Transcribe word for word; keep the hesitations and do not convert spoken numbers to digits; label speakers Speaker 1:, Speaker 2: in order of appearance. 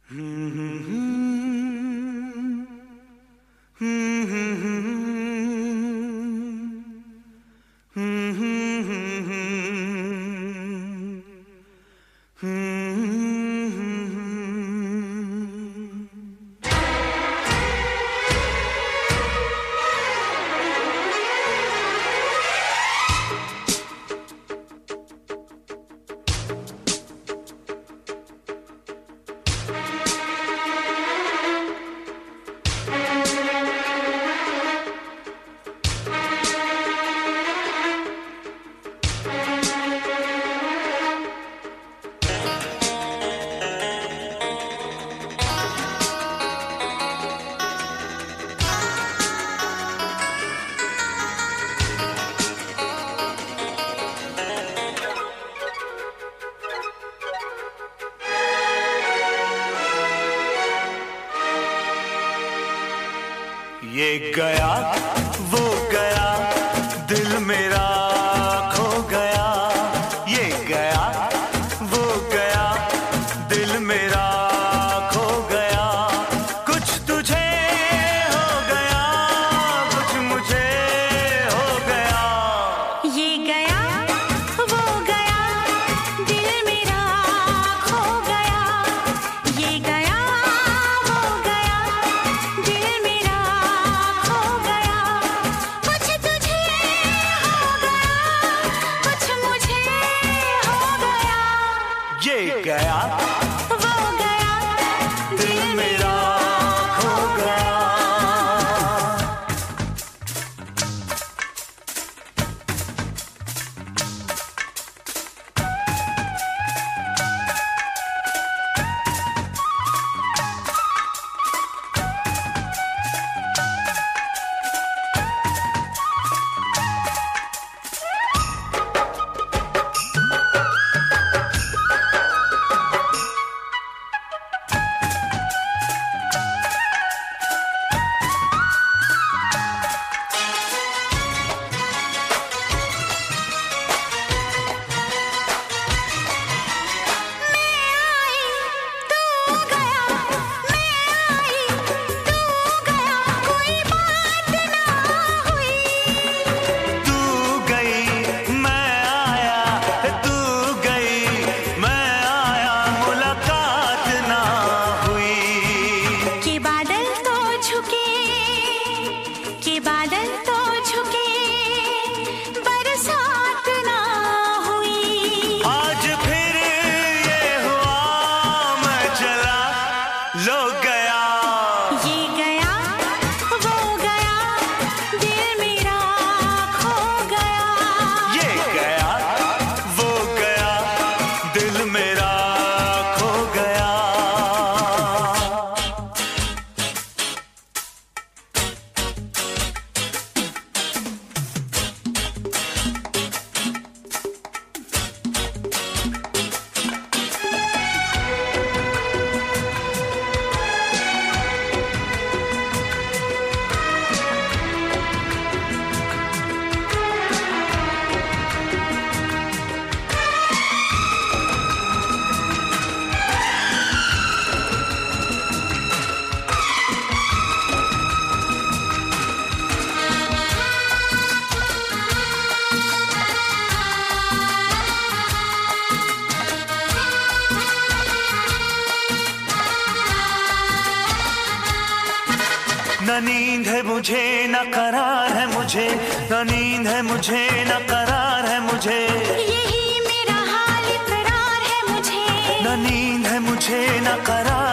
Speaker 1: ये गया वो गया दिल मेरा खो गया, ये गया वो गया दिल मेरा खो गया। कुछ तुझे हो गया कुछ मुझे हो गया,
Speaker 2: ये गया वो गया दिल मेरा खो गया, ये गया वो गया दिल मेरा खो गया। कुछ तुझे हो गया कुछ मुझे हो गया,
Speaker 1: ये गया
Speaker 2: वो गया
Speaker 1: दिल मेरा खो गया।
Speaker 2: बादल तो झुके बरसात ना हुई,
Speaker 1: आज फिर ये हुआ मैं चला लो गया,
Speaker 2: ये गया वो गया दिल मेरा खो गया,
Speaker 1: ये गया वो गया दिल मेरा खो गया। न नींद है मुझे न करार है मुझे, न नींद है मुझे न करार है मुझे,
Speaker 2: यही मेरा हाल इकरार है मुझे,
Speaker 1: न नींद है मुझे न करार